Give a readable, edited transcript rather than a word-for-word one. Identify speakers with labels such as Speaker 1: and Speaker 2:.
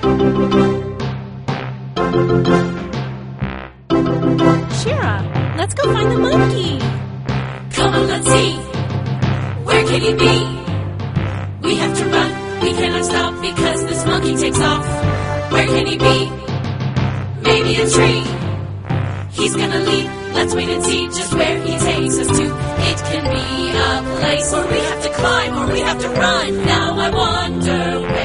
Speaker 1: Shira, let's go find the monkey.
Speaker 2: Come on, let's see. Where can he be? We have to run. We cannot stop because this monkey takes off. Where can he be? Maybe a tree. He's gonna leap. Let's wait and see just where he takes us to. It can be a place where we have to climb or we have to run. Now I wonder where